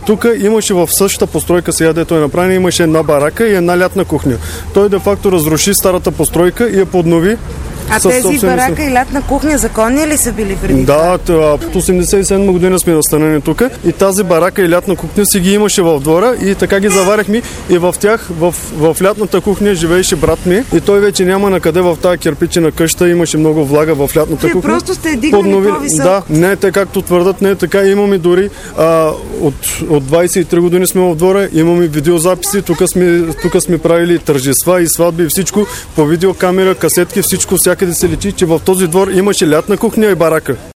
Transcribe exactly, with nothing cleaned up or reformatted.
Тук имаше в същата постройка, сега дето е направена, имаше една барака и една лятна кухня. Той де-факто разруши старата постройка и я поднови. А тези барака и лятна кухня законни ли са били преди? Да, от осемдесет и седма година сме настанени тук и тази барака и лятна кухня си ги имаше в двора и така ги заварихме и в тях, в, в лятната кухня живееше брат ми и той вече няма на къде в тази кирпичена къща, имаше много влага в лятната Те кухня. просто сте дигнали Поднови... по-високо. Да, не е така както твърдат, не е така. Имаме дори а, от, от двайсет и три години сме в двора, имаме видеозаписи, тук сме, тук сме правили тържества и сватби и всичко по видеокамера, касетки, всичко, всякъде се личи, че в този двор имаше лятна кухня и барака.